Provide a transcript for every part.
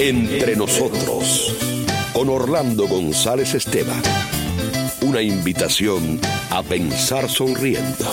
Entre nosotros, con Orlando González Esteban. Una invitación a pensar sonriendo.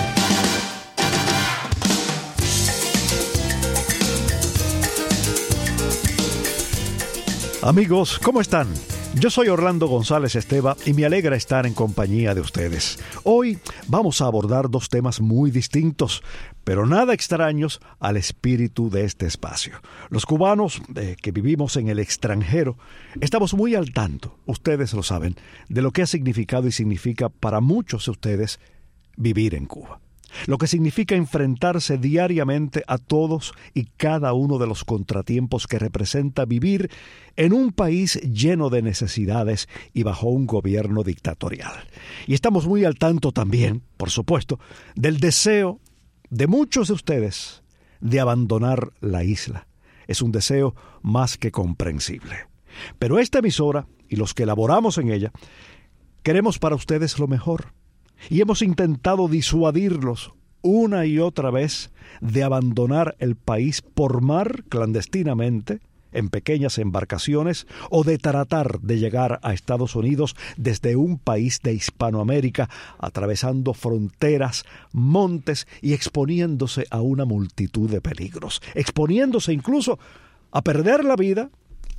Amigos, ¿cómo están? Yo soy Orlando González Esteban y me alegra estar en compañía de ustedes. Hoy vamos a abordar dos temas muy distintos, pero nada extraños al espíritu de este espacio. Los cubanos que vivimos en el extranjero estamos muy al tanto, ustedes lo saben, de lo que ha significado y significa para muchos de ustedes vivir en Cuba. Lo que significa enfrentarse diariamente a todos y cada uno de los contratiempos que representa vivir en un país lleno de necesidades y bajo un gobierno dictatorial. Y estamos muy al tanto también, por supuesto, del deseo de muchos de ustedes de abandonar la isla. Es un deseo más que comprensible. Pero esta emisora y los que elaboramos en ella queremos para ustedes lo mejor. Y hemos intentado disuadirlos una y otra vez de abandonar el país por mar clandestinamente, en pequeñas embarcaciones, o de tratar de llegar a Estados Unidos desde un país de Hispanoamérica, atravesando fronteras, montes y exponiéndose a una multitud de peligros, exponiéndose incluso a perder la vida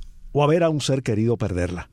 o a ver a un ser querido perderla.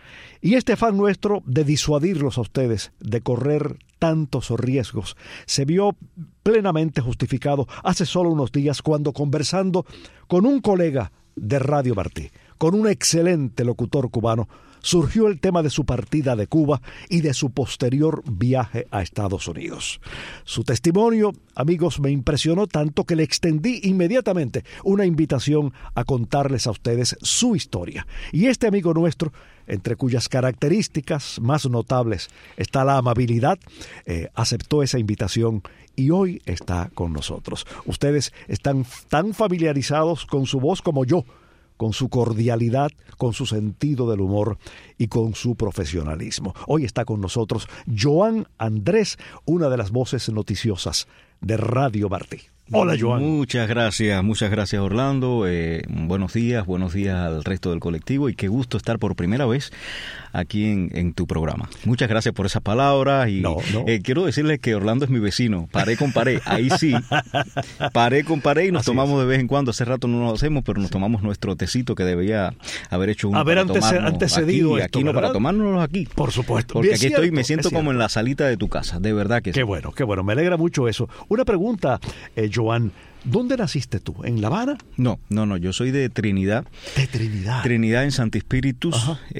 Y este afán nuestro de disuadirlos a ustedes de correr tantos riesgos se vio plenamente justificado hace solo unos días cuando, conversando con un colega de Radio Martí, con un excelente locutor cubano, surgió el tema de su partida de Cuba y de su posterior viaje a Estados Unidos. Su testimonio, amigos, me impresionó tanto que le extendí inmediatamente una invitación a contarles a ustedes su historia. Y este amigo nuestro, entre cuyas características más notables está la amabilidad, aceptó esa invitación y hoy está con nosotros. Ustedes están tan familiarizados con su voz como yo, con su cordialidad, con su sentido del humor y con su profesionalismo. Hoy está con nosotros Joan Andrés, una de las voces noticiosas de Radio Martí. Hola, Joan. Muchas gracias Orlando. Buenos días al resto del colectivo y qué gusto estar por primera vez aquí en tu programa. Muchas gracias por esas palabras y quiero decirles que Orlando es mi vecino, paré con paré, ahí sí, paré con paré y nos tomamos de vez en cuando, hace rato no lo hacemos, pero nos tomamos nuestro tecito que debía haber hecho uno para antecedido aquí, no para tomárnoslo aquí. Por supuesto. Porque aquí estoy, me siento como en la salita de tu casa, de verdad que sí. Qué bueno, me alegra mucho eso. Una pregunta, Joan, ¿dónde naciste tú? ¿En La Habana? No, yo soy de Trinidad. ¿De Trinidad? Trinidad en Santi Espíritus.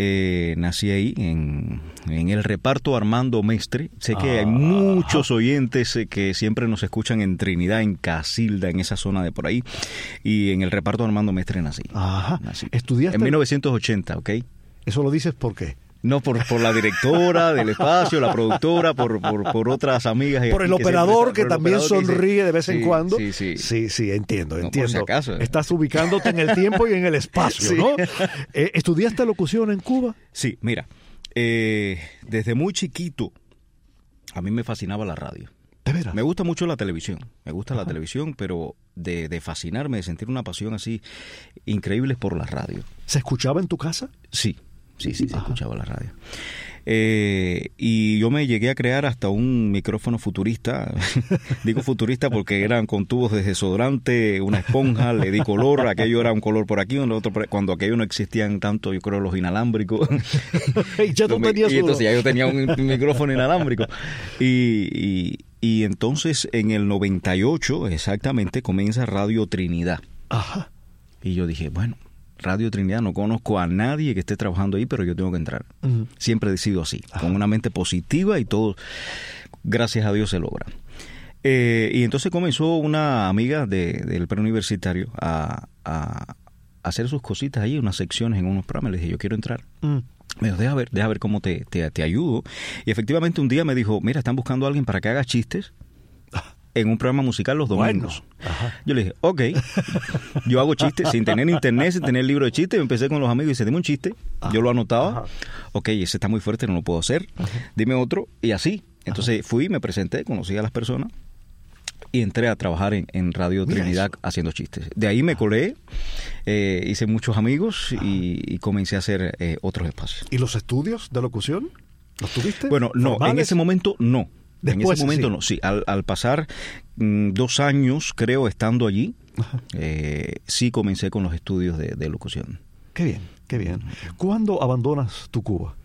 Nací ahí, en el reparto Armando Mestre. Sé que hay muchos oyentes que siempre nos escuchan en Trinidad, en Casilda, en esa zona de por ahí. Y en el reparto Armando Mestre nací. Nací. ¿Estudiaste? En 1980, ¿ok? ¿Eso lo dices por qué? No, por la directora del espacio, la productora, por otras amigas. Por el operador que también sonríe de vez en cuando. Sí, entiendo. Por si acaso. Estás ubicándote en el tiempo y en el espacio, sí. ¿No? ¿Estudiaste locución en Cuba? Sí, mira, desde muy chiquito a mí me fascinaba la radio. ¿De veras? Me gusta mucho la televisión, la televisión, pero de fascinarme, de sentir una pasión así increíble por la radio. ¿Se escuchaba en tu casa? Sí, se escuchaba la radio. Y yo me llegué a crear hasta un micrófono futurista. Digo futurista porque eran con tubos de desodorante, una esponja, le di color, aquello era un color por aquí, otro por... cuando aquello no existían tanto, yo creo, los inalámbricos. Y entonces ya yo tenía un micrófono inalámbrico. Y entonces en el 98 exactamente comienza Radio Trinidad. Ajá. Y yo dije, bueno, Radio Trinidad, no conozco a nadie que esté trabajando ahí, pero yo tengo que entrar. Siempre he sido así, con una mente positiva y todo, gracias a Dios, se logra. Y entonces comenzó una amiga del preuniversitario a hacer sus cositas ahí, unas secciones en unos programas. Le dije, yo quiero entrar. Me dijo, deja ver cómo te ayudo. Y efectivamente un día me dijo, mira, están buscando a alguien para que haga chistes en un programa musical los domingos. Bueno, yo le dije, ok, yo hago chistes sin tener internet, sin tener libro de chistes. Empecé con los amigos y dice, dime un chiste. Yo lo anotaba. Ok, ese está muy fuerte, no lo puedo hacer. Dime otro. Y así. Entonces fui, me presenté, conocí a las personas. y entré a trabajar en Radio Trinidad haciendo chistes. De ahí me colé, hice muchos amigos y comencé a hacer otros espacios. ¿Y los estudios de locución? ¿Los tuviste? Bueno, no, en ese momento no. Después, en ese momento no, sí. Al pasar 2 años, creo, estando allí, sí comencé con los estudios de locución. Qué bien, qué bien. ¿Cuándo abandonas tu Cuba?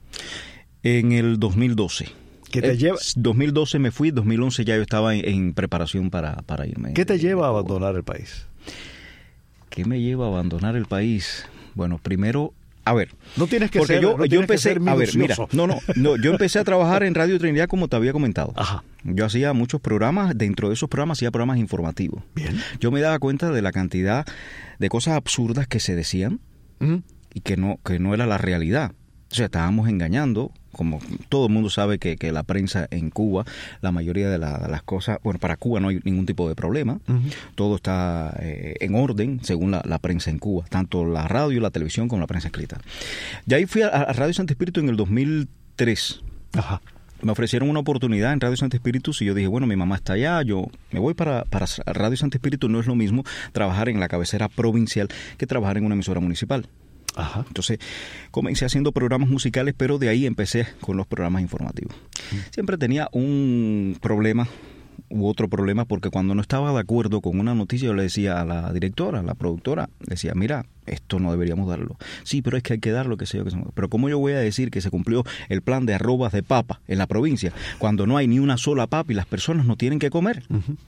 En el 2012. ¿Qué te lleva? 2012 me fui, 2011 ya yo estaba en preparación para irme. ¿Qué te lleva a abandonar el país? ¿Qué me lleva a abandonar el país? Bueno, primero, a ver. No tienes que porque ser, yo empecé, que ser a ver, mira, no, yo empecé a trabajar en Radio Trinidad como te había comentado. Ajá. Yo hacía muchos programas, dentro de esos programas hacía programas informativos. Bien. Yo me daba cuenta de la cantidad de cosas absurdas que se decían y que no era la realidad. O sea, estábamos engañando, como todo el mundo sabe que la prensa en Cuba, la mayoría de las cosas, bueno, para Cuba no hay ningún tipo de problema, todo está en orden según la prensa en Cuba, tanto la radio, la televisión como la prensa escrita. Y ahí fui a Radio Santo Espíritu en el 2003. Ajá. Me ofrecieron una oportunidad en Radio Santo Espíritu y yo dije, bueno, mi mamá está allá, yo me voy para Radio Santo Espíritu. No es lo mismo trabajar en la cabecera provincial que trabajar en una emisora municipal. Ajá. Entonces comencé haciendo programas musicales, pero de ahí empecé con los programas informativos. Siempre tenía un problema u otro problema, porque cuando no estaba de acuerdo con una noticia yo le decía a la directora, a la productora, le decía, mira, esto no deberíamos darlo. Sí, pero es que hay que darlo, que sé yo, que sé yo. Pero ¿cómo yo voy a decir que se cumplió el plan de arrobas de papa en la provincia cuando no hay ni una sola papa y las personas no tienen que comer?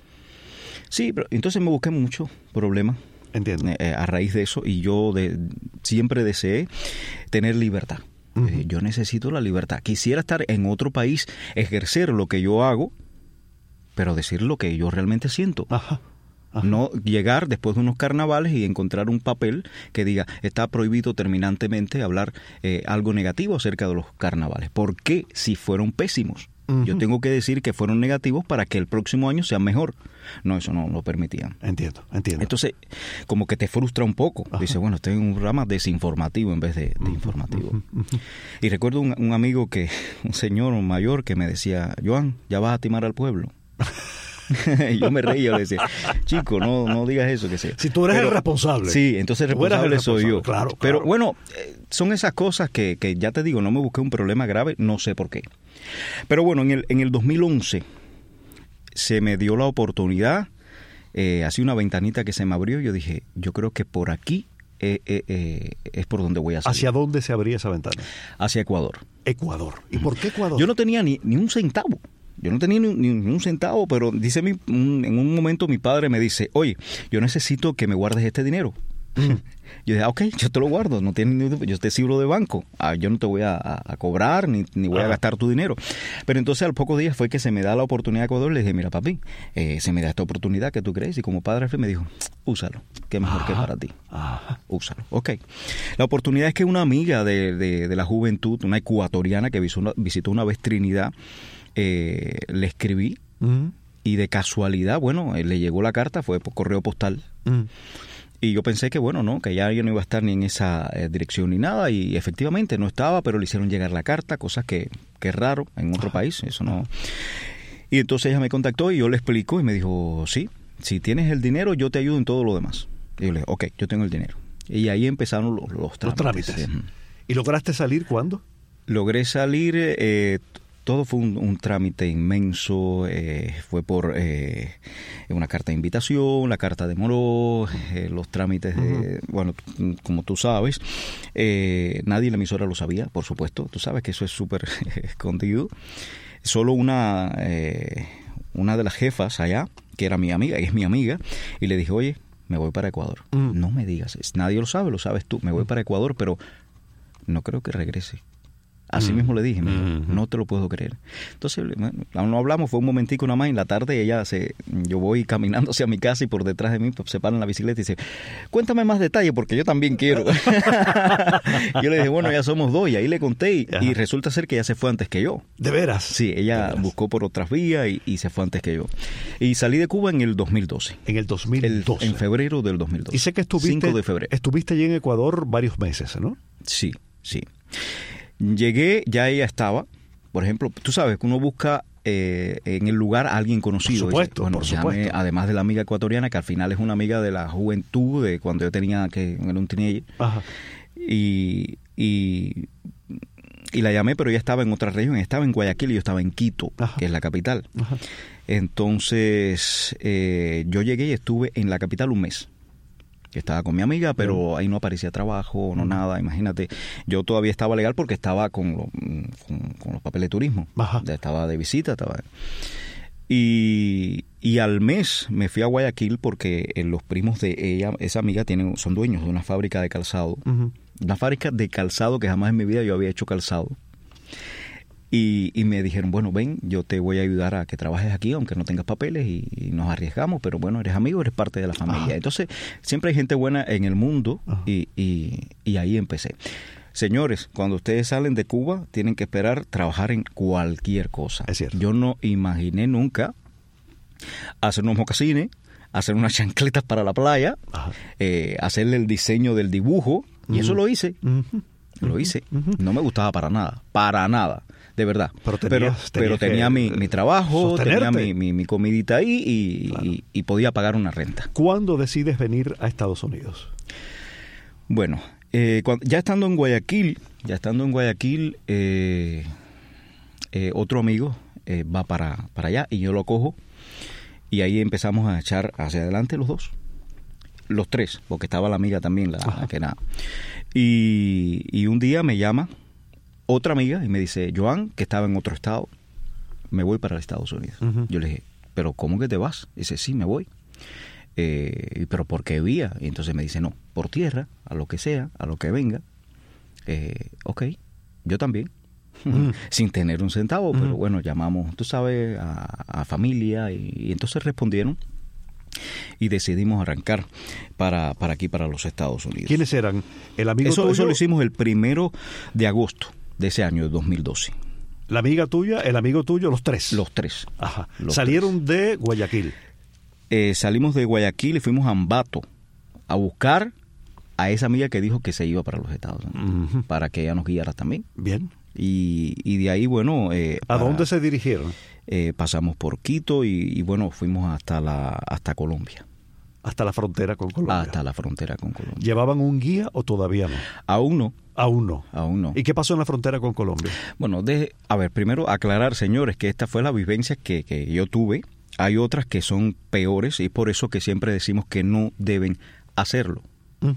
Sí, pero entonces me busqué muchos problemas. Entiendo. A raíz de eso, y yo siempre deseé tener libertad. Yo necesito la libertad. Quisiera estar en otro país, ejercer lo que yo hago, pero decir lo que yo realmente siento. Ajá. Ajá. No llegar después de unos carnavales y encontrar un papel que diga está prohibido terminantemente hablar algo negativo acerca de los carnavales. ¿Por qué? Si fueron pésimos. Yo tengo que decir que fueron negativos para que el próximo año sea mejor. No, eso no lo permitían. Entiendo. Entonces, como que te frustra un poco. Dice, bueno, estoy en un programa desinformativo en vez de informativo. Y recuerdo un amigo, un señor mayor que me decía, Joan, ya vas a timar al pueblo. Y yo me reía, le decía, chico, no digas eso, que sea. Si tú eres el responsable. Sí, entonces el responsable soy yo. Claro. Pero bueno, son esas cosas que ya te digo, no me busqué un problema grave, no sé por qué. Pero bueno, en el 2011 se me dio la oportunidad, así una ventanita que se me abrió, y yo dije, yo creo que por aquí es por donde voy a salir. ¿Hacia dónde se abría esa ventana? Hacia Ecuador. Ecuador. ¿Y por qué Ecuador? Yo no tenía ni un centavo. Yo no tenía ni un centavo, pero dice en un momento mi padre me dice, oye, yo necesito que me guardes este dinero. Yo dije, ok, yo te lo guardo, no tienes, yo te sirvo de banco, yo no te voy a cobrar ni voy a gastar tu dinero. Pero entonces al pocos días fue que se me da la oportunidad de Ecuador. Le dije, mira papi, se me da esta oportunidad, ¿qué tú crees? Y como padre me dijo, úsalo, que mejor que para ti. Úsalo, ok. La oportunidad es que una amiga de la juventud, una ecuatoriana que visitó una vez Trinidad, le escribí y de casualidad, bueno, le llegó la carta, fue por correo postal. Y yo pensé que, bueno, no, que ya yo no iba a estar ni en esa dirección ni nada, y efectivamente no estaba, pero le hicieron llegar la carta, cosa que es raro en otro país, eso no. Y entonces ella me contactó y yo le explico y me dijo, sí, si tienes el dinero yo te ayudo en todo lo demás. Y yo le dije, ok, yo tengo el dinero. Y ahí empezaron los trámites. ¿Y lograste salir cuándo? Logré salir... todo fue un trámite inmenso, fue por una carta de invitación, la carta demoró, los trámites bueno, como tú sabes, nadie en la emisora lo sabía, por supuesto, tú sabes que eso es súper escondido. Solo una de las jefas allá, que era mi amiga, es mi amiga, y le dije, oye, me voy para Ecuador. No me digas, nadie lo sabe, lo sabes tú, me voy para Ecuador, pero no creo que regrese. Así mismo le dije, no te lo puedo creer. Entonces, no hablamos, fue un momentico nada más. En la tarde yo voy caminando hacia mi casa y por detrás de mí se para en la bicicleta y dice, cuéntame más detalles porque yo también quiero. Yo le dije, bueno, ya somos dos, y ahí le conté y resulta ser que ella se fue antes que yo. ¿De veras? Sí, ella buscó por otras vías y se fue antes que yo. Y salí de Cuba en el 2012. En el 2012. En febrero del 2012. Y sé que 5 de febrero. Estuviste allí en Ecuador varios meses, ¿no? Sí. Llegué, ya ella estaba. Por ejemplo, tú sabes que uno busca en el lugar a alguien conocido. Por supuesto, bueno, por supuesto. Además de la amiga ecuatoriana, que al final es una amiga de la juventud, de cuando yo era un teenager. Ajá. Y la llamé, pero ella estaba en otra región, estaba en Guayaquil y yo estaba en Quito, Ajá. que es la capital. Ajá. Entonces, yo llegué y estuve en la capital un mes. Estaba con mi amiga, pero ahí no aparecía trabajo, no nada, imagínate. Yo todavía estaba legal porque estaba con los papeles de turismo. Ajá. Estaba de visita, Y al mes me fui a Guayaquil porque los primos de ella, esa amiga, son dueños de una fábrica de calzado. Uh-huh. Una fábrica de calzado que jamás en mi vida yo había hecho calzado. Y me dijeron, bueno, ven, yo te voy a ayudar a que trabajes aquí, aunque no tengas papeles, y nos arriesgamos, pero bueno, eres amigo, eres parte de la familia. Ajá. Entonces, siempre hay gente buena en el mundo, y ahí empecé. Señores, cuando ustedes salen de Cuba, tienen que esperar trabajar en cualquier cosa. Es cierto. Yo no imaginé nunca hacer unos mocasines, hacer unas chancletas para la playa, hacerle el diseño del dibujo, y eso lo hice. Uh-huh. Lo hice. No me gustaba para nada, de verdad. Pero tenía mi trabajo, sostenerte. tenía mi comidita ahí Claro. y podía pagar una renta. ¿Cuándo decides venir a Estados Unidos? Bueno, ya estando en Guayaquil, otro amigo va para allá y yo lo cojo, y ahí empezamos a echar hacia adelante los dos. Los tres, porque estaba la amiga también, la que nada. Y un día me llama otra amiga y me dice, Joan, que estaba en otro estado, me voy para los Estados Unidos. Uh-huh. Yo le dije, ¿pero cómo que te vas? Y dice, sí, me voy. ¿Pero por qué vía? Y entonces me dice, no, por tierra, a lo que sea, a lo que venga. Ok, yo también. Sin tener un centavo, pero bueno, llamamos, tú sabes, a familia, y entonces respondieron. Y decidimos arrancar para aquí, para los Estados Unidos. ¿Quiénes eran? ¿El amigo tuyo? Eso lo hicimos el 1 de agosto de ese año, de 2012. ¿La amiga tuya, el amigo tuyo, los tres? Los tres. Ajá. Salieron de Guayaquil. Salimos de Guayaquil y fuimos a Ambato a buscar a esa amiga que dijo que se iba para los Estados Unidos, para que ella nos guiara también. Bien. Y de ahí, bueno... ¿A dónde se dirigieron? Pasamos por Quito y bueno, fuimos hasta Colombia. Hasta la frontera con Colombia. Hasta la frontera con Colombia. ¿Llevaban un guía o todavía no? Aún no. Aún no. Aún no. ¿Y qué pasó en la frontera con Colombia? Bueno, a ver, primero aclarar, señores, que esta fue la vivencia que yo tuve. Hay otras que son peores y por eso que siempre decimos que no deben hacerlo. Uh-huh.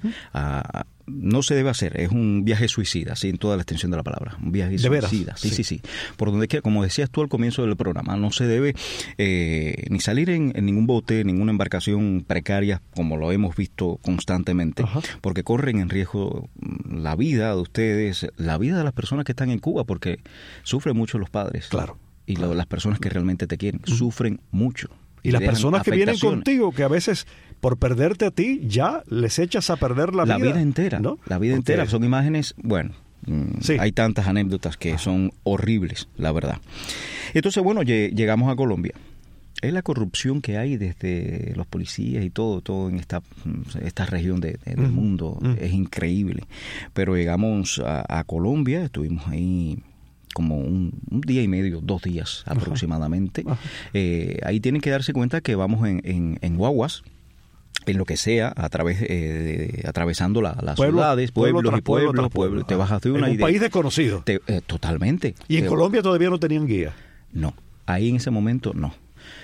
No se debe hacer, es un viaje suicida, sí, en toda la extensión de la palabra, un viaje suicida, sí. Por donde quiera, como decías tú al comienzo del programa, no se debe ni salir en ningún bote, ninguna embarcación precaria, como lo hemos visto constantemente, uh-huh, porque corren en riesgo la vida de ustedes, la vida de las personas que están en Cuba, porque sufren mucho los padres. Claro. Y las personas que realmente te quieren, uh-huh, sufren mucho. Y las personas que vienen contigo, que a veces por perderte a ti ya les echas a perder la vida. La vida entera, ¿no? La vida entera. Son imágenes, bueno, sí, hay tantas anécdotas que son horribles, la verdad. Entonces, bueno, llegamos a Colombia. Es la corrupción que hay desde los policías y todo en esta región del mundo. Es increíble. Pero llegamos a Colombia, estuvimos ahí como un día y medio, 2 días aproximadamente. Ajá. Ahí tienen que darse cuenta que vamos en guaguas, en lo que sea, atravesando las ciudades, pueblos. Te bajas de una en un país desconocido. Totalmente. ¿Y en Colombia todavía no tenían guía? No, ahí en ese momento no.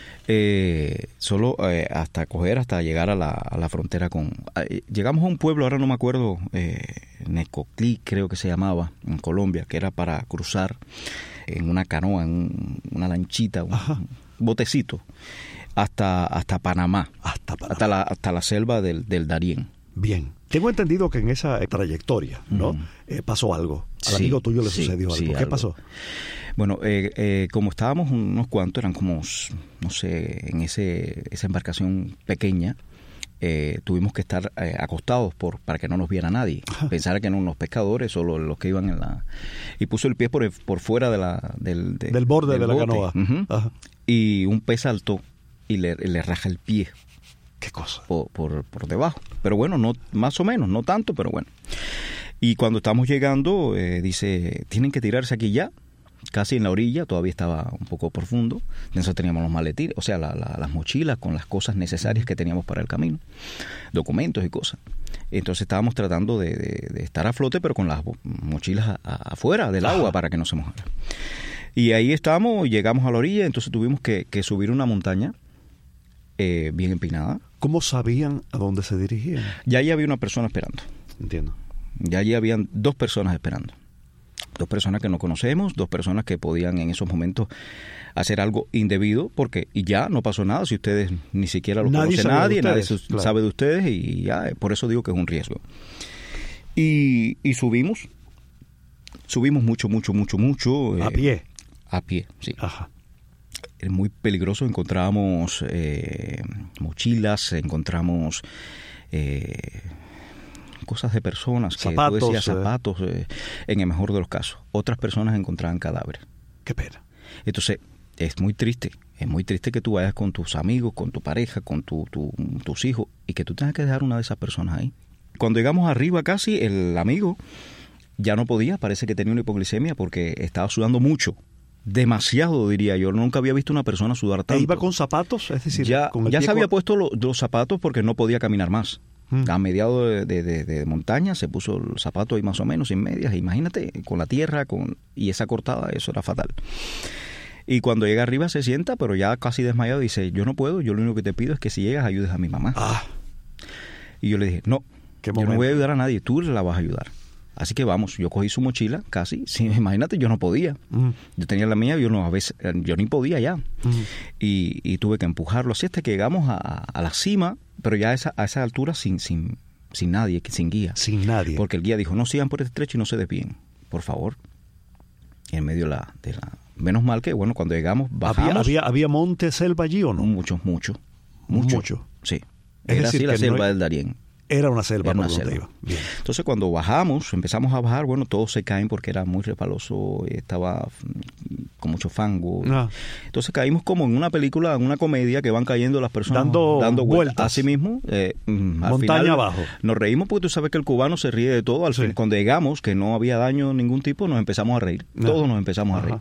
Solo hasta llegar a la frontera con... llegamos a un pueblo, ahora no me acuerdo, Necoclí creo que se llamaba, en Colombia, que era para cruzar en una canoa, en una lanchita, un botecito, hasta Panamá, hasta la selva del Darién. Bien. Tengo entendido que en esa trayectoria, ¿no? Pasó algo. Al amigo tuyo le sucedió algo. ¿Qué pasó? Bueno, como estábamos unos cuantos, eran como, no sé, en esa embarcación pequeña, tuvimos que estar acostados para que no nos viera nadie. Ajá. Pensara que eran unos pescadores o los que iban y puso el pie por fuera del borde de la bote. canoa. Uh-huh. Ajá. Y un pez saltó y le raja el pie. ¿Qué cosa? Por debajo. Pero bueno, no, más o menos, no tanto, pero bueno. Y cuando estamos llegando, dice, tienen que tirarse aquí ya, casi en la orilla, todavía estaba un poco profundo. Entonces teníamos los maletines, o sea, las mochilas con las cosas necesarias que teníamos para el camino, documentos y cosas. Entonces estábamos tratando de estar a flote, pero con las mochilas afuera del agua para que no se mojara. Y ahí estábamos, llegamos a la orilla, entonces tuvimos que subir una montaña bien empinada. ¿Cómo sabían a dónde se dirigían? Ya allí había una persona esperando. Entiendo. Ya allí habían 2 personas esperando. 2 personas que no conocemos, 2 personas que podían en esos momentos hacer algo indebido, porque y ya no pasó nada si ustedes ni siquiera lo conocen, nadie sabe de ustedes, y ya por eso digo que es un riesgo. Y subimos mucho. ¿A pie? A pie, sí. Ajá. Es muy peligroso. Encontrábamos mochilas, encontramos cosas de personas, zapatos, que tú decías zapatos, en el mejor de los casos. Otras personas encontraban cadáveres. Qué pena. Entonces, es muy triste que tú vayas con tus amigos, con tu pareja, con tus hijos, y que tú tengas que dejar una de esas personas ahí. Cuando llegamos arriba casi, el amigo ya no podía, parece que tenía una hipoglicemia porque estaba sudando mucho. Demasiado, diría yo. Nunca había visto una persona sudar tanto. ¿E iba con zapatos? Es decir, ya con el se había puesto los zapatos porque no podía caminar más. A mediados de montaña se puso el zapato ahí más o menos, sin medias. Imagínate, con la tierra y esa cortada, eso era fatal. Y cuando llega arriba se sienta, pero ya casi desmayado, dice, yo no puedo, yo lo único que te pido es que si llegas ayudes a mi mamá. Y yo le dije, no, yo no voy a ayudar a nadie, tú la vas a ayudar. Así que vamos, yo cogí su mochila casi, sí, imagínate, yo no podía. Yo tenía la mía, yo ni podía ya. Y tuve que empujarlo así hasta que llegamos a la cima, pero ya a esa altura sin nadie, sin guía. Sin nadie. Porque el guía dijo, no sigan por este estrecho y no se desvíen, por favor. En medio de la... Menos mal que, bueno, cuando llegamos, bajamos. ¿Había monte, selva allí o no? Mucho. Sí. Era así la selva del Darién. Era una selva. Era una selva. Iba. Bien. Entonces cuando empezamos a bajar, bueno, todos se caen porque era muy resbaloso, estaba con mucho fango. Entonces caímos como en una película, en una comedia, que van cayendo las personas dando vueltas. Así mismo, montaña abajo. Nos reímos porque tú sabes que el cubano se ríe de todo. Al fin, cuando llegamos, que no había daño de ningún tipo, nos empezamos a reír. Todos nos empezamos a reír.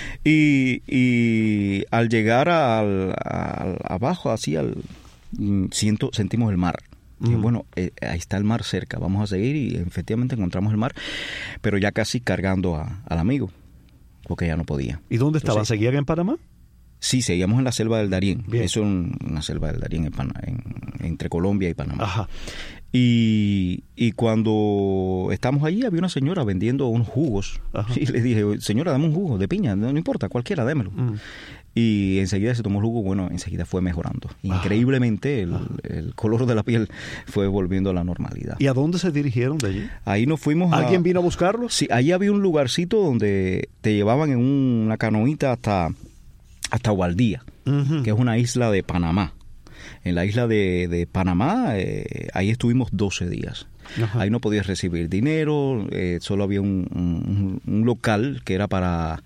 Y al llegar abajo, así sentimos el mar. Y bueno, ahí está el mar cerca, vamos a seguir, y efectivamente encontramos el mar, pero ya casi cargando al amigo, porque ya no podía. ¿Y dónde estaban? ¿Seguían en Panamá? Sí, seguíamos en la selva del Darién. Eso es una selva del Darién entre Colombia y Panamá. Ajá. Y cuando estamos allí había una señora vendiendo unos jugos. Ajá. Y le dije, señora, dame un jugo de piña, no importa, cualquiera, démelo. Y enseguida se tomó el jugo, bueno, enseguida fue mejorando. Increíblemente el color de la piel fue volviendo a la normalidad. ¿Y a dónde se dirigieron de allí? Ahí nos fuimos ¿Alguien vino a buscarlos? Sí, ahí había un lugarcito donde te llevaban en una canoita hasta Gualdía, que es una isla de Panamá. En la isla de Panamá, ahí estuvimos 12 días. Ajá. Ahí no podías recibir dinero, solo había un local que era para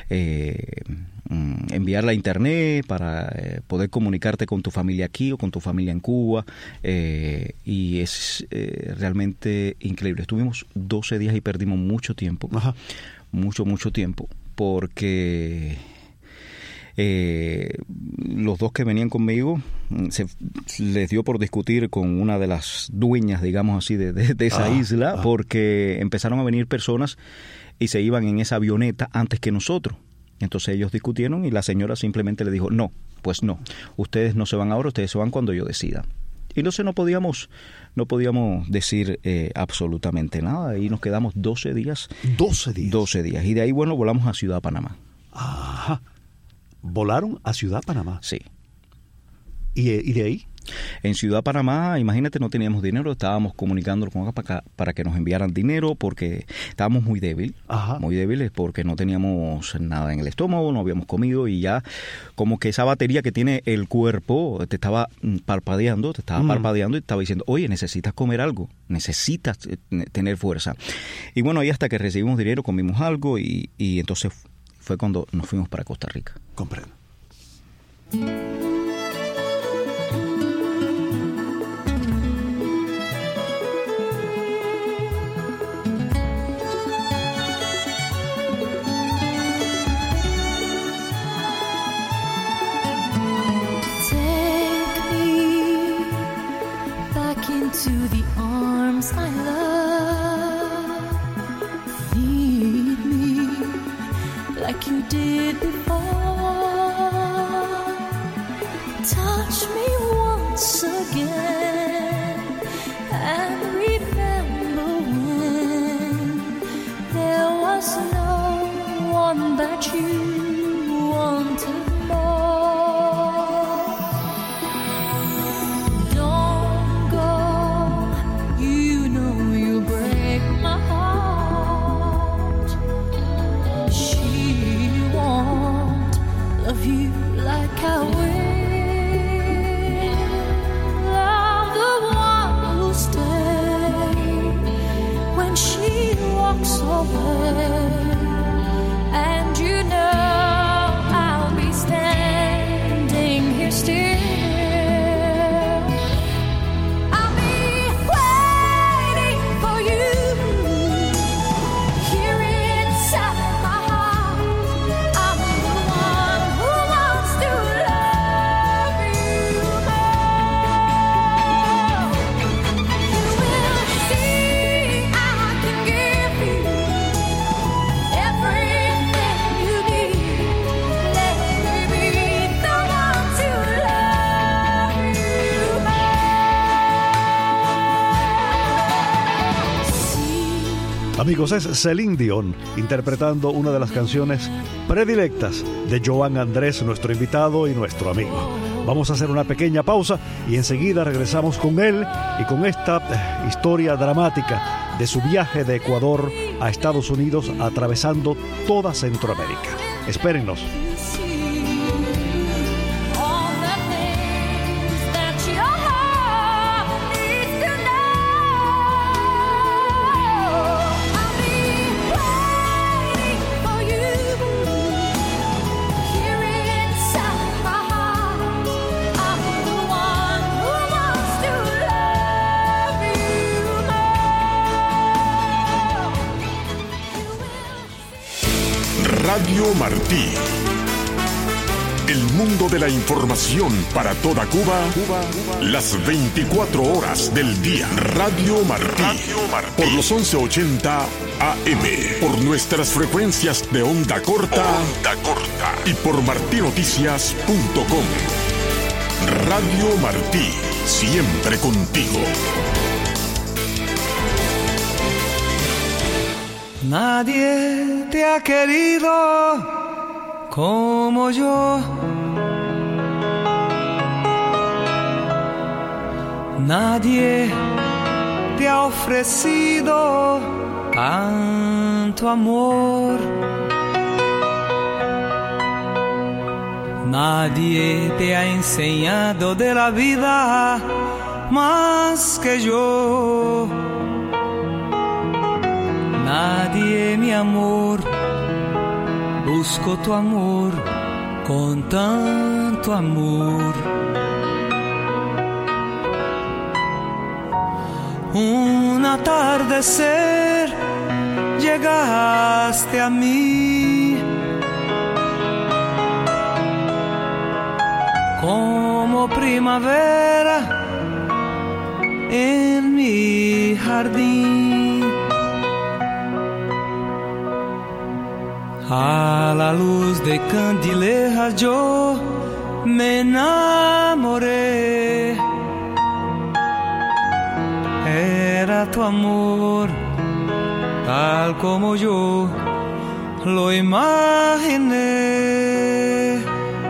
enviarla a internet, para poder comunicarte con tu familia aquí o con tu familia en Cuba, y es realmente increíble. Estuvimos 12 días y perdimos mucho tiempo. Ajá. Mucho tiempo, porque los 2 que venían conmigo les dio por discutir con una de las dueñas, digamos así, de esa isla, porque empezaron a venir personas y se iban en esa avioneta antes que nosotros. Entonces ellos discutieron y la señora simplemente le dijo, no, pues no, ustedes no se van ahora, ustedes se van cuando yo decida. Y entonces no podíamos decir absolutamente nada, y nos quedamos 12 días. 12 días. Y de ahí, bueno, volamos a Ciudad Panamá. Ajá. ¿Volaron a Ciudad Panamá? Sí. ¿Y de ahí? En Ciudad Panamá, imagínate, no teníamos dinero, estábamos comunicándonos con acá para que nos enviaran dinero, porque estábamos muy débiles, porque no teníamos nada en el estómago, no habíamos comido, y ya como que esa batería que tiene el cuerpo te estaba parpadeando y te estaba diciendo, oye, necesitas comer algo, necesitas tener fuerza. Y bueno, ahí hasta que recibimos dinero, comimos algo, y entonces fue cuando nos fuimos para Costa Rica. Comprendo. arms, my love. Lead me like you did before. Touch me once again and remember when there was no one that you wanted more. Don't go, you know you break my heart. She won't love you like I will. She walks away, and you know I'll be standing here still. I'll be waiting for you here inside my heart. I'm the one who wants to love you more. You will see I can give you everything you need. Let me be the one to love you more. See. Amigos, es Celine Dion interpretando una de las canciones predilectas de Joan Andrés, nuestro invitado y nuestro amigo. Vamos a hacer una pequeña pausa y enseguida regresamos con él y con esta historia dramática de su viaje de Ecuador a Estados Unidos atravesando toda Centroamérica. Espérennos. All the things that your heart needs to know. I'll be waiting for you here inside my heart. I'm the one who wants to love you more. Radio Martí. El mundo de la información para toda Cuba, las 24 horas del día. Radio Martí. Por los 1180 AM. Por nuestras frecuencias de onda corta. Y por martinoticias.com. Radio Martí. Siempre contigo. Nadie te ha querido como yo. Nadie te ha ofrecido tanto amor. Nadie te ha enseñado de la vida más que yo. Nadie, mi amor, busco tu amor con tanto amor. Un atardecer llegaste a mí como primavera en mi jardín. A la luz de candilejas yo me enamoré. Era tu amor, tal como yo lo imaginé.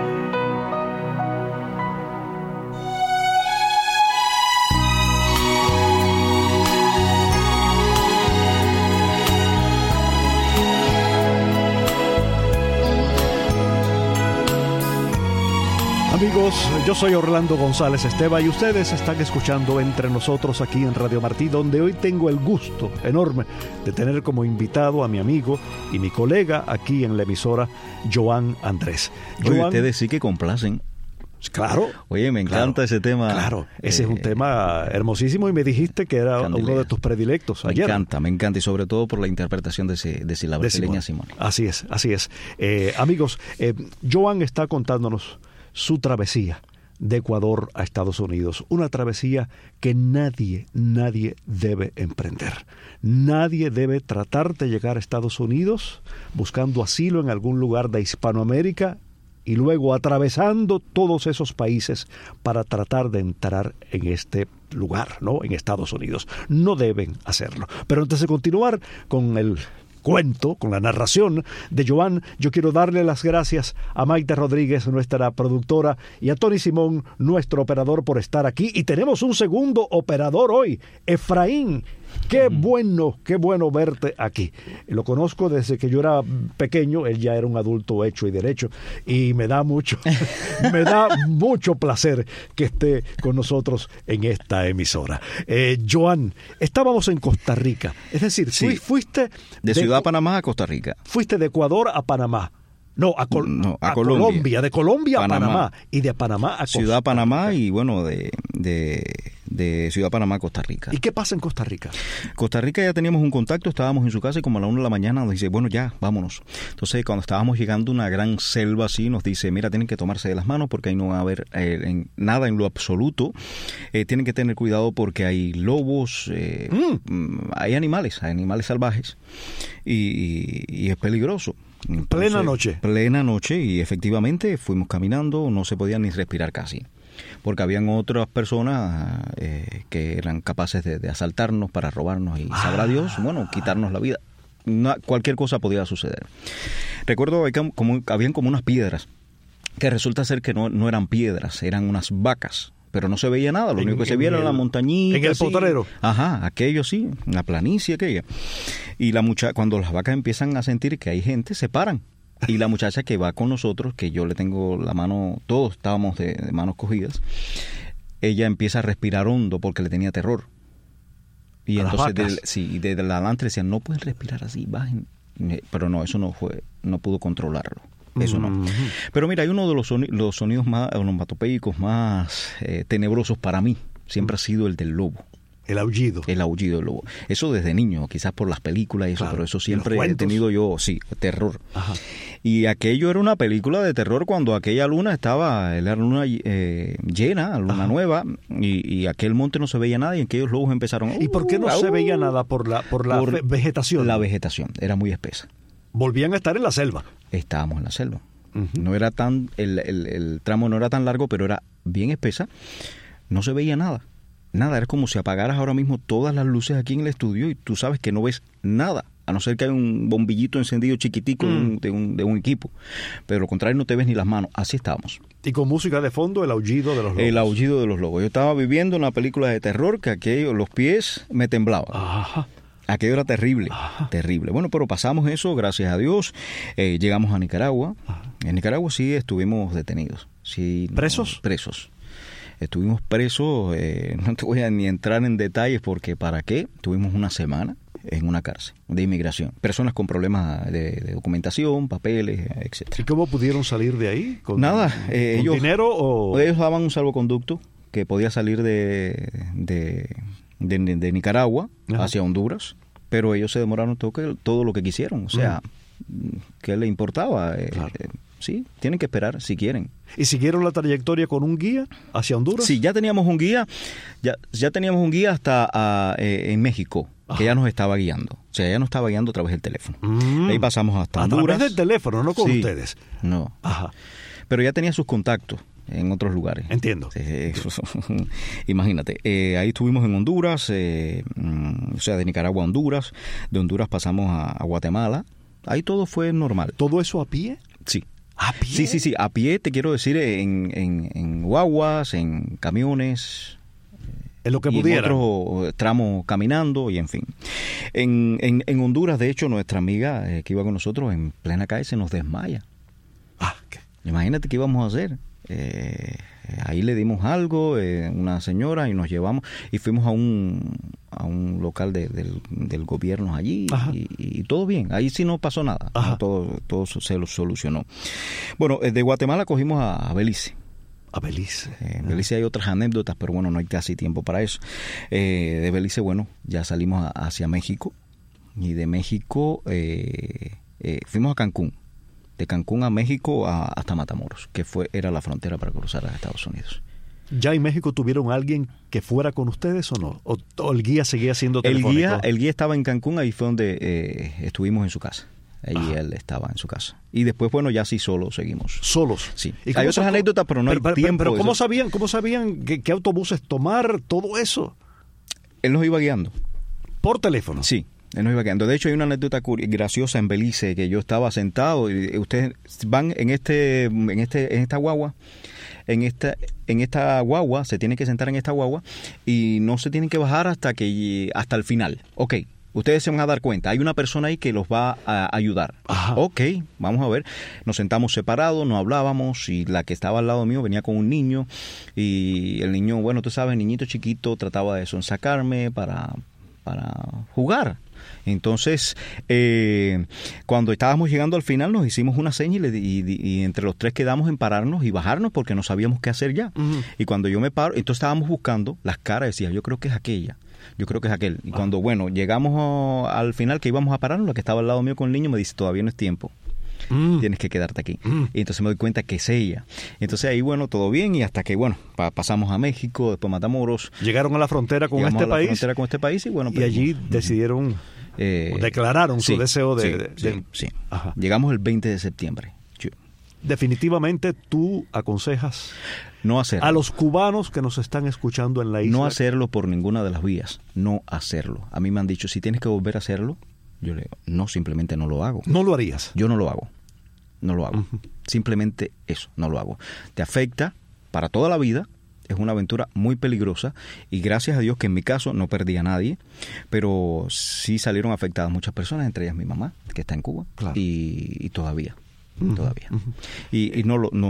Amigos, yo soy Orlando González Esteva y ustedes están escuchando Entre Nosotros aquí en Radio Martí, donde hoy tengo el gusto enorme de tener como invitado a mi amigo y mi colega aquí en la emisora, Joan Andrés. Oye, Joan, ustedes sí que complacen. Claro. Oye, me encanta ese tema. Claro, ese es un tema hermosísimo y me dijiste que era Candilea. uno de tus predilectos ayer. Me encanta y sobre todo por la interpretación de la brasileña Simone. Así es, así es. Amigos, Joan está contándonos su travesía de Ecuador a Estados Unidos, una travesía que nadie debe emprender. Nadie debe tratar de llegar a Estados Unidos buscando asilo en algún lugar de Hispanoamérica y luego atravesando todos esos países para tratar de entrar en este lugar, ¿no? En Estados Unidos. No deben hacerlo. Pero antes de continuar con el cuento, con la narración de Joan, yo quiero darle las gracias a Maite Rodríguez, nuestra productora, y a Tony Simón, nuestro operador, por estar aquí. Y tenemos un segundo operador hoy, Efraín. Qué bueno verte aquí. Lo conozco desde que yo era pequeño, él ya era un adulto hecho y derecho, y me da mucho placer que esté con nosotros en esta emisora. Joan, estábamos en Costa Rica, es decir, Sí. fuiste De Ciudad de Panamá a Costa Rica. Fuiste de Ecuador a Panamá. No, a Colombia. Colombia. De Colombia a Panamá. Panamá. Y de Panamá a Costa Ciudad de Panamá Rica. y bueno, de Ciudad de Panamá a Costa Rica. ¿Y qué pasa en Costa Rica? Costa Rica ya teníamos un contacto, estábamos en su casa y como a la 1 de la mañana nos dice, bueno, ya, vámonos. Entonces, cuando estábamos llegando a una gran selva así, nos dice, mira, tienen que tomarse de las manos porque ahí no va a haber nada en lo absoluto. Tienen que tener cuidado porque hay lobos, hay animales salvajes y es peligroso. Entonces, plena noche y efectivamente fuimos caminando, no se podía ni respirar casi, porque habían otras personas que eran capaces de asaltarnos para robarnos y sabrá Dios, bueno, quitarnos la vida. Cualquier cosa podía suceder. Recuerdo que habían como unas piedras que resulta ser que no eran piedras, eran unas vacas. Pero no se veía nada, lo único que se veía era la montañita. ¿En el potrero? Ajá, aquello sí, la planicie aquella. Y cuando las vacas empiezan a sentir que hay gente, se paran. Y la muchacha que va con nosotros, que yo le tengo la mano, todos estábamos de manos cogidas, ella empieza a respirar hondo porque le tenía terror. Y entonces desde adelante decían, no pueden respirar así, bajen. Pero no, eso no pudo controlarlo. Eso no. Pero mira, hay uno de los sonidos más onomatopéicos más tenebrosos para mí. Siempre ha sido el del lobo. El aullido. El aullido del lobo. Eso desde niño, quizás por las películas y eso, claro, pero eso siempre he cuentos. tenido yo, sí, terror. Ajá. Y aquello era una película de terror cuando aquella luna estaba, la luna llena, luna nueva, y aquel monte no se veía nada y aquellos lobos empezaron... ¿Y por qué no se veía nada? Por la vegetación. La vegetación, era muy espesa. Volvían a estar en la selva. Estábamos en la selva. No era tan, el tramo no era tan largo, pero era bien espesa. No se veía nada. Nada, era como si apagaras ahora mismo todas las luces aquí en el estudio y tú sabes que no ves nada, a no ser que hay un bombillito encendido chiquitico de un equipo. Pero lo contrario, no te ves ni las manos. Así estábamos. Y con música de fondo, el aullido de los lobos. El aullido de los lobos. Yo estaba viviendo una película de terror que aquello, los pies me temblaban. Ajá. Aquello era terrible, terrible. Bueno, pero pasamos eso, gracias a Dios. Llegamos a Nicaragua. En Nicaragua sí estuvimos detenidos. Sí, ¿Presos? Presos. Estuvimos presos, no te voy a ni entrar en detalles porque ¿para qué? Tuvimos una semana en una cárcel de inmigración. Personas con problemas de documentación, papeles, etcétera. ¿Y cómo pudieron salir de ahí? ¿Con ellos, dinero o...? Ellos daban un salvoconducto que podía salir de Nicaragua hacia Honduras, pero ellos se demoraron todo lo que quisieron. O sea, ¿qué le importaba? Claro. Sí, tienen que esperar si quieren. ¿Y siguieron la trayectoria con un guía hacia Honduras? Sí, ya teníamos un guía, ya teníamos un guía hasta en México, que ya nos estaba guiando. O sea, ya nos estaba guiando a través del teléfono. Ahí pasamos hasta Honduras. A través del teléfono, no con ustedes. No. Ajá. Pero ya tenía sus contactos en otros lugares. Entiendo. Imagínate, ahí estuvimos en Honduras, o sea, de Nicaragua a Honduras, de Honduras pasamos a Guatemala. Ahí todo fue normal. ¿Todo eso a pie? Sí. ¿A pie? Sí, a pie, te quiero decir, en guaguas, en camiones, en lo que pudieran. En otro tramo caminando y en fin. En Honduras, de hecho, nuestra amiga que iba con nosotros en plena calle se nos desmaya. Imagínate qué íbamos a hacer. Ahí le dimos algo, una señora, y nos llevamos y fuimos a un local del gobierno allí y todo bien. Ahí sí no pasó nada, ¿no? Todo se lo solucionó. Bueno, de Guatemala cogimos a Belice. A Belice. En Belice hay otras anécdotas, pero bueno, no hay casi tiempo para eso. De Belice, bueno, ya salimos hacia México y de México fuimos a Cancún. De Cancún a México hasta Matamoros, que era la frontera para cruzar a Estados Unidos. ¿Ya en México tuvieron alguien que fuera con ustedes o no? ¿O el guía seguía siendo telefónico? El guía estaba en Cancún, ahí fue donde estuvimos en su casa. Ahí él estaba en su casa. Y después, bueno, ya sí solo seguimos. ¿Solos? Sí. ¿Y hay otras anécdotas, pero no hay tiempo. Pero ¿cómo sabían qué autobuses tomar? Todo eso. Él nos iba guiando. ¿Por teléfono? Sí. Él nos iba guiando. De hecho, hay una anécdota graciosa en Belice, que yo estaba sentado y ustedes van en esta guagua. En esta guagua, se tienen que sentar en esta guagua y no se tienen que bajar hasta el final. Ok, ustedes se van a dar cuenta, hay una persona ahí que los va a ayudar. Ajá. Ok, vamos a ver. Nos sentamos separados, no hablábamos y la que estaba al lado mío venía con un niño y el niño, bueno, tú sabes, niñito chiquito, trataba de sonsacarme para jugar. Entonces, cuando estábamos llegando al final, nos hicimos una seña y entre los tres quedamos en pararnos y bajarnos porque no sabíamos qué hacer ya. Uh-huh. Y cuando yo me paro, entonces estábamos buscando las caras, decía, yo creo que es aquella, yo creo que es aquel. Y cuando, bueno, llegamos al final que íbamos a pararnos, la que estaba al lado mío con el niño me dice, todavía no es tiempo. Tienes que quedarte aquí. Y entonces me doy cuenta que es ella. Entonces ahí, bueno, todo bien y hasta que, bueno, pasamos a México, después Matamoros. Llegaron a la frontera con este país. Y bueno, y allí decidieron, declararon su deseo de... Sí. Ajá. Llegamos el 20 de septiembre. Definitivamente tú aconsejas no hacerlo. A los cubanos que nos están escuchando en la isla. No hacerlo por ninguna de las vías. No hacerlo. A mí me han dicho, si tienes que volver a hacerlo, yo le digo, no, simplemente no lo hago. ¿No lo harías? Yo no lo hago. No lo hago. Uh-huh. Simplemente eso, no lo hago. Te afecta para toda la vida. Es una aventura muy peligrosa y gracias a Dios que en mi caso no perdí a nadie, pero sí salieron afectadas muchas personas, entre ellas mi mamá, que está en Cuba, claro. y todavía. Uh-huh. Uh-huh. Y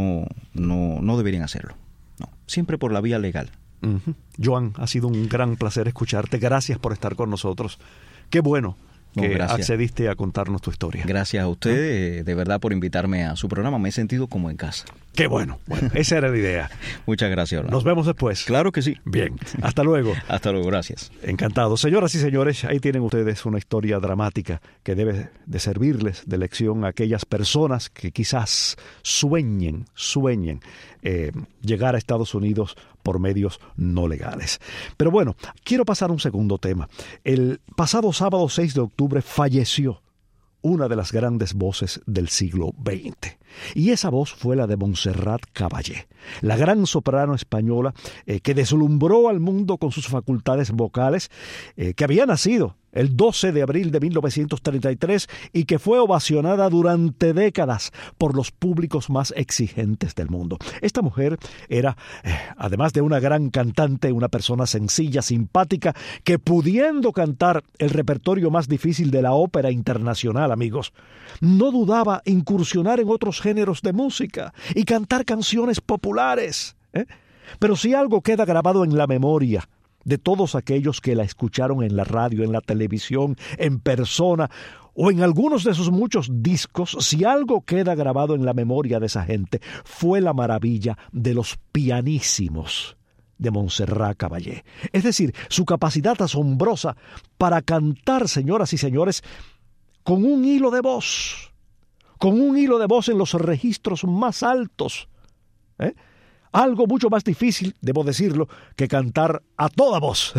no deberían hacerlo. No, siempre por la vía legal. Uh-huh. Joan, ha sido un gran placer escucharte. Gracias por estar con nosotros. Qué bueno que accediste a contarnos tu historia. Gracias a usted, de verdad, por invitarme a su programa. Me he sentido como en casa. Qué bueno. Esa era la idea. Muchas gracias, Orlando. Nos vemos después. Claro que sí. Bien. Hasta luego. Hasta luego. Gracias. Encantado. Señoras y señores, ahí tienen ustedes una historia dramática que debe de servirles de lección a aquellas personas que quizás sueñen llegar a Estados Unidos por medios no legales. Pero bueno, quiero pasar a un segundo tema. El pasado sábado 6 de octubre falleció una de las grandes voces del siglo XX. Y esa voz fue la de Montserrat Caballé, la gran soprano española que deslumbró al mundo con sus facultades vocales, que había nacido el 12 de abril de 1933 y que fue ovacionada durante décadas por los públicos más exigentes del mundo. Esta mujer era, además de una gran cantante, una persona sencilla, simpática, que pudiendo cantar el repertorio más difícil de la ópera internacional, amigos, no dudaba incursionar en otros géneros de música y cantar canciones populares. Pero si algo queda grabado en la memoria de todos aquellos que la escucharon en la radio, en la televisión, en persona o en algunos de sus muchos discos, si algo queda grabado en la memoria de esa gente, fue la maravilla de los pianísimos de Montserrat Caballé. Es decir, su capacidad asombrosa para cantar, señoras y señores, con un hilo de voz en los registros más altos. Algo mucho más difícil, debo decirlo, que cantar a toda voz.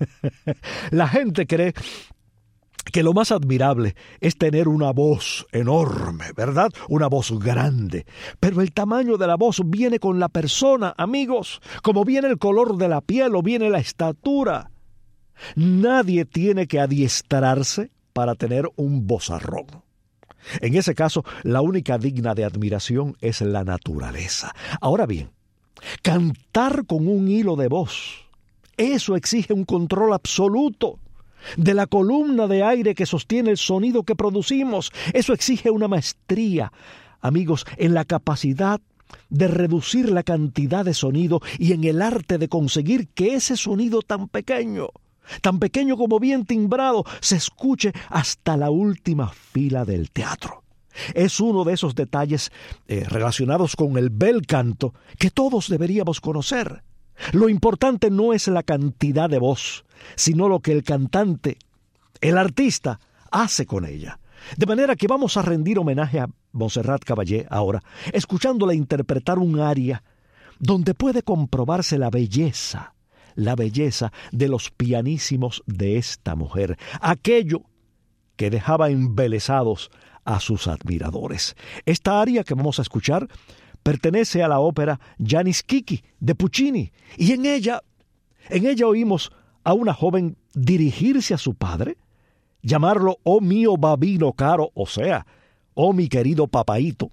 La gente cree que lo más admirable es tener una voz enorme, ¿verdad? Una voz grande. Pero el tamaño de la voz viene con la persona, amigos, como viene el color de la piel o viene la estatura. Nadie tiene que adiestrarse para tener un vozarrón. En ese caso, la única digna de admiración es la naturaleza. Ahora bien, cantar con un hilo de voz, eso exige un control absoluto de la columna de aire que sostiene el sonido que producimos. Eso exige una maestría, amigos, en la capacidad de reducir la cantidad de sonido y en el arte de conseguir que ese sonido tan pequeño como bien timbrado, se escuche hasta la última fila del teatro. Es uno de esos detalles relacionados con el bel canto que todos deberíamos conocer. Lo importante no es la cantidad de voz, sino lo que el cantante, el artista, hace con ella. De manera que vamos a rendir homenaje a Montserrat Caballé ahora, escuchándola interpretar un aria donde puede comprobarse la belleza de los pianísimos de esta mujer, aquello que dejaba embelesados a sus admiradores. Esta aria que vamos a escuchar pertenece a la ópera Janis Kiki de Puccini, y en ella oímos a una joven dirigirse a su padre, llamarlo "oh mío babino caro", o sea, "oh mi querido papaíto".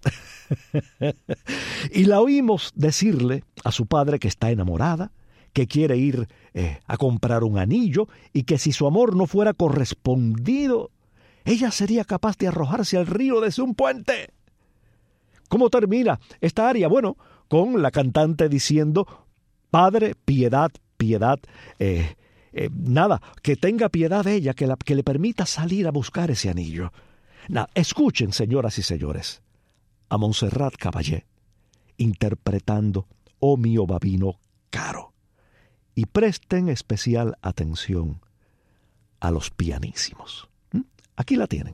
Y la oímos decirle a su padre que está enamorada, que quiere ir a comprar un anillo y que si su amor no fuera correspondido, ella sería capaz de arrojarse al río desde un puente. ¿Cómo termina esta aria? Bueno, con la cantante diciendo: "Padre, piedad, piedad, nada, que tenga piedad de ella, que le permita salir a buscar ese anillo". Escuchen, señoras y señores, a Montserrat Caballé interpretando "oh mío babino caro", y presten especial atención a los pianísimos. Aquí la tienen.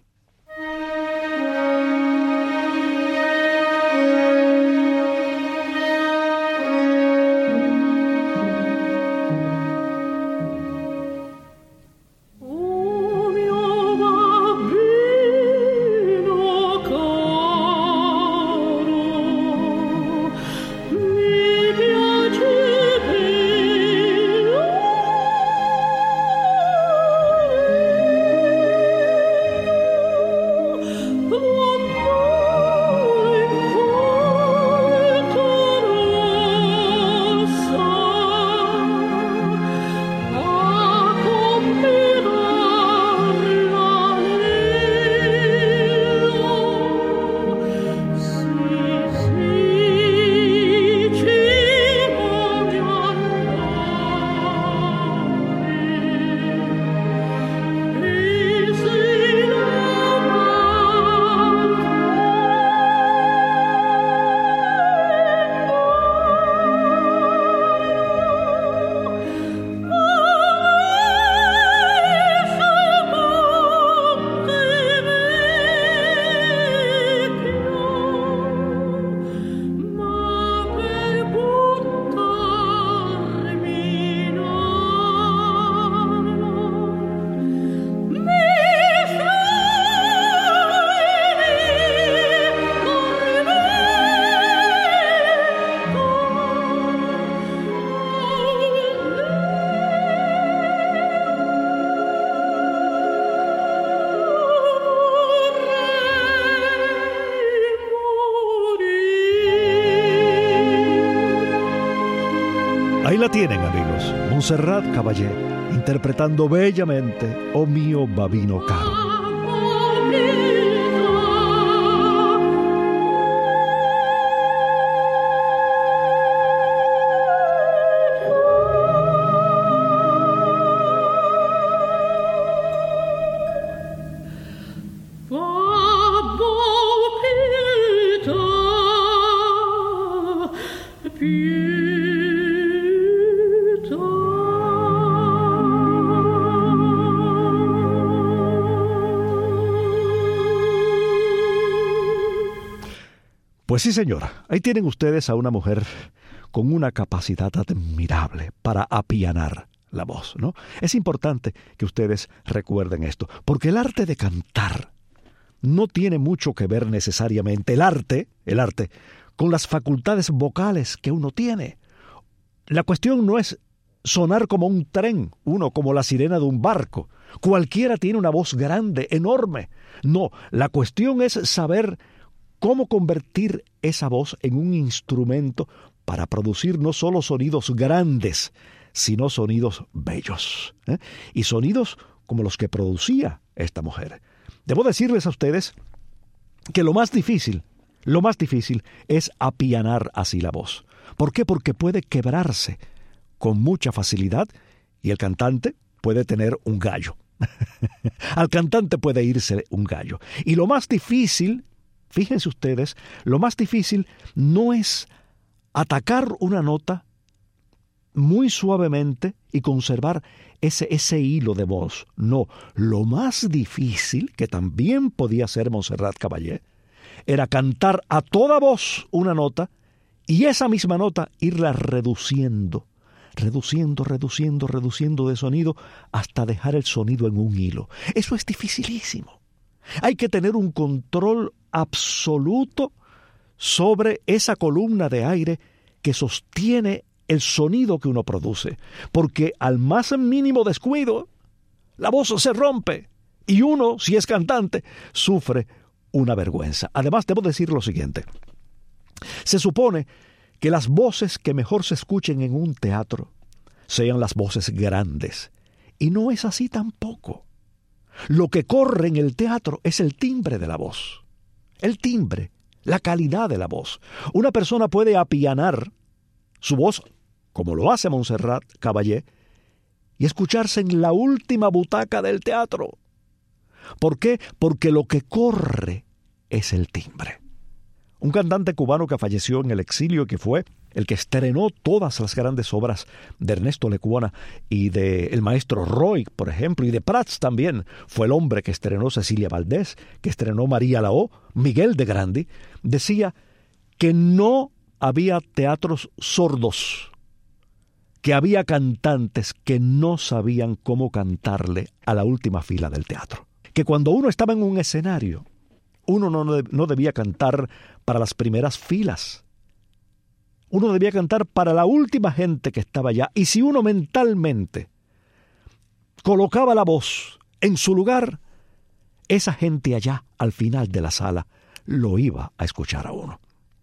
Ahí la tienen, amigos. Montserrat Caballé interpretando bellamente "oh mío babino caro". Pues sí, señora, ahí tienen ustedes a una mujer con una capacidad admirable para apianar la voz, ¿no? Es importante que ustedes recuerden esto, porque el arte de cantar no tiene mucho que ver necesariamente el arte, con las facultades vocales que uno tiene. La cuestión no es sonar como un tren, uno como la sirena de un barco. Cualquiera tiene una voz grande, enorme. No, la cuestión es saber cómo convertir esa voz en un instrumento para producir no solo sonidos grandes, sino sonidos bellos, y sonidos como los que producía esta mujer. Debo decirles a ustedes que lo más difícil es apianar así la voz. ¿Por qué? Porque puede quebrarse con mucha facilidad y el cantante puede tener un gallo. Al cantante puede irse un gallo. Y lo más difícil, fíjense ustedes, lo más difícil no es atacar una nota muy suavemente y conservar ese hilo de voz. No, lo más difícil, que también podía ser Montserrat Caballé, era cantar a toda voz una nota y esa misma nota irla reduciendo de sonido hasta dejar el sonido en un hilo. Eso es dificilísimo. Hay que tener un control absoluto sobre esa columna de aire que sostiene el sonido que uno produce, porque al más mínimo descuido, la voz se rompe y uno, si es cantante, sufre una vergüenza. Además, debo decir lo siguiente. Se supone que las voces que mejor se escuchen en un teatro sean las voces grandes, y no es así tampoco. Lo que corre en el teatro es el timbre de la voz. El timbre, la calidad de la voz. Una persona puede apianar su voz, como lo hace Montserrat Caballé, y escucharse en la última butaca del teatro. ¿Por qué? Porque lo que corre es el timbre. Un cantante cubano que falleció en el exilio y que fue el que estrenó todas las grandes obras de Ernesto Lecuona y de el maestro Roy, por ejemplo, y de Prats también. Fue el hombre que estrenó Cecilia Valdés, que estrenó María Lao, Miguel de Grandi. Decía que no había teatros sordos, que había cantantes que no sabían cómo cantarle a la última fila del teatro. Que cuando uno estaba en un escenario, uno no debía cantar para las primeras filas. Uno debía cantar para la última gente que estaba allá. Y si uno mentalmente colocaba la voz en su lugar, esa gente allá al final de la sala lo iba a escuchar a uno.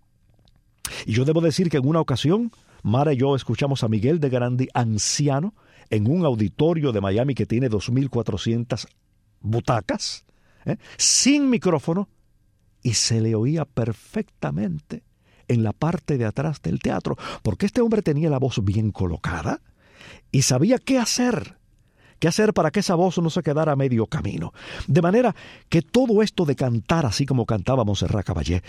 Y yo debo decir que en una ocasión, Mara y yo escuchamos a Miguel de Grandi, anciano, en un auditorio de Miami que tiene 2.400 butacas, sin micrófono, y se le oía perfectamente en la parte de atrás del teatro, porque este hombre tenía la voz bien colocada y sabía qué hacer para que esa voz no se quedara a medio camino. De manera que todo esto de cantar así como cantaba Montserrat Caballé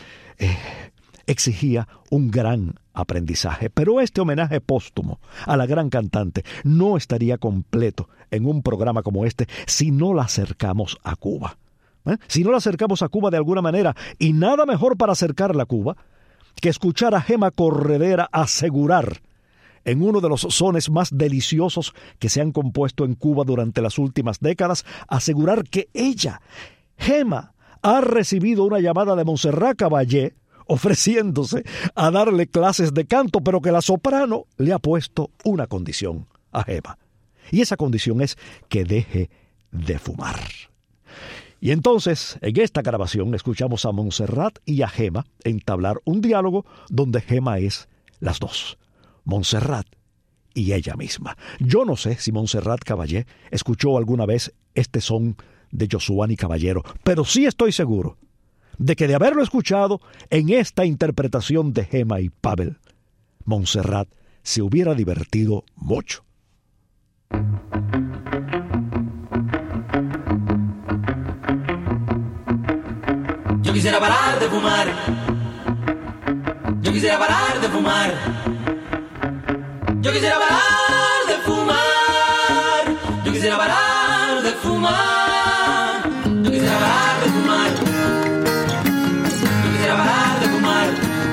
exigía un gran aprendizaje. Pero este homenaje póstumo a la gran cantante no estaría completo en un programa como este si no la acercamos a Cuba. Si no la acercamos a Cuba de alguna manera, y nada mejor para acercarla a Cuba que escuchar a Gema Corredera asegurar en uno de los sones más deliciosos que se han compuesto en Cuba durante las últimas décadas, asegurar que ella, Gema, ha recibido una llamada de Montserrat Caballé ofreciéndose a darle clases de canto, pero que la soprano le ha puesto una condición a Gema. Y esa condición es que deje de fumar. Y entonces, en esta grabación, escuchamos a Montserrat y a Gema entablar un diálogo donde Gema es las dos, Montserrat y ella misma. Yo no sé si Montserrat Caballé escuchó alguna vez este son de Yosuani Caballero, pero sí estoy seguro de que de haberlo escuchado en esta interpretación de Gema y Pavel, Montserrat se hubiera divertido mucho. Yo quisiera parar de fumar. Yo quisiera parar de fumar. Yo quisiera parar de fumar. Yo quisiera parar de fumar. Yo quisiera parar de fumar. Yo quisiera parar de fumar.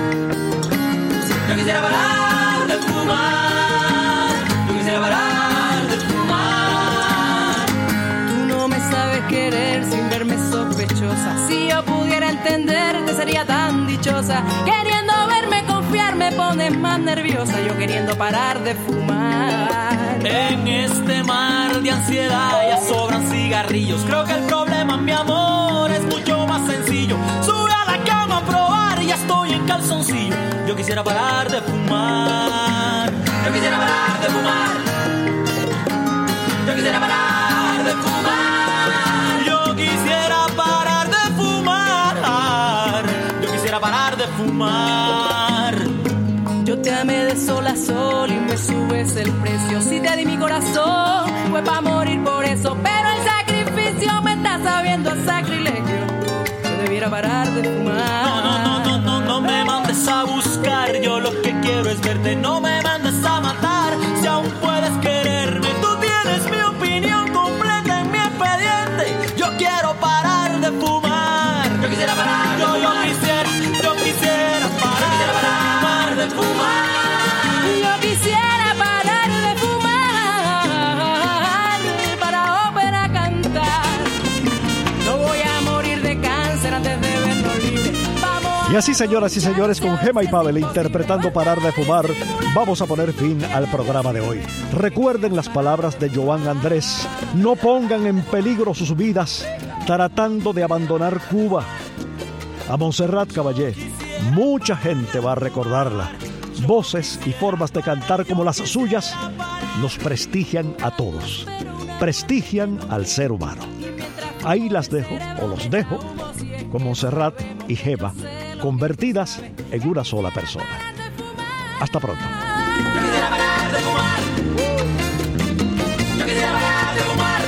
Yo quisiera parar de fumar. Yo quisiera parar de fumar. Tú no me sabes querer sin verme sospechosa. Si yo pudiera entenderte sería tan dichosa. Queriendo verme confiar me pones más nerviosa. Yo queriendo parar de fumar. En este mar de ansiedad ya sobran cigarrillos. Creo que el problema, mi amor, es mucho más sencillo. Sube a la cama a probar y ya estoy en calzoncillo. Yo quisiera parar de fumar. Yo quisiera parar de fumar. Yo quisiera parar de fumar. Yo quisiera parar de fumar. Yo quisiera parar de fumar. Yo te amé de sol a sol y me subes el precio. Si te di mi corazón fue pa' morir por eso. Pero el sacrificio me está sabiendo a sacrilegio. Yo debiera parar de fumar. No me mandes a buscar. Yo lo que quiero es verte. No me mandes a matar. Si aún puedes quererme. Tú tienes mi opinión completa en mi expediente. Yo quiero parar de fumar. Yo quisiera parar de fumar. Yo quisiera Y así, señoras y señores, con Gema y Pavel interpretando Parar de Fumar, vamos a poner fin al programa de hoy. Recuerden las palabras de Joan Andrés: no pongan en peligro sus vidas tratando de abandonar Cuba. A Montserrat Caballé, mucha gente va a recordarla. Voces y formas de cantar como las suyas nos prestigian a todos, prestigian al ser humano. Ahí las dejo, o los dejo, con Montserrat y Gema, convertidas en una sola persona. Hasta pronto. Yo quisiera parar de fumar. Yo quisiera parar de fumar.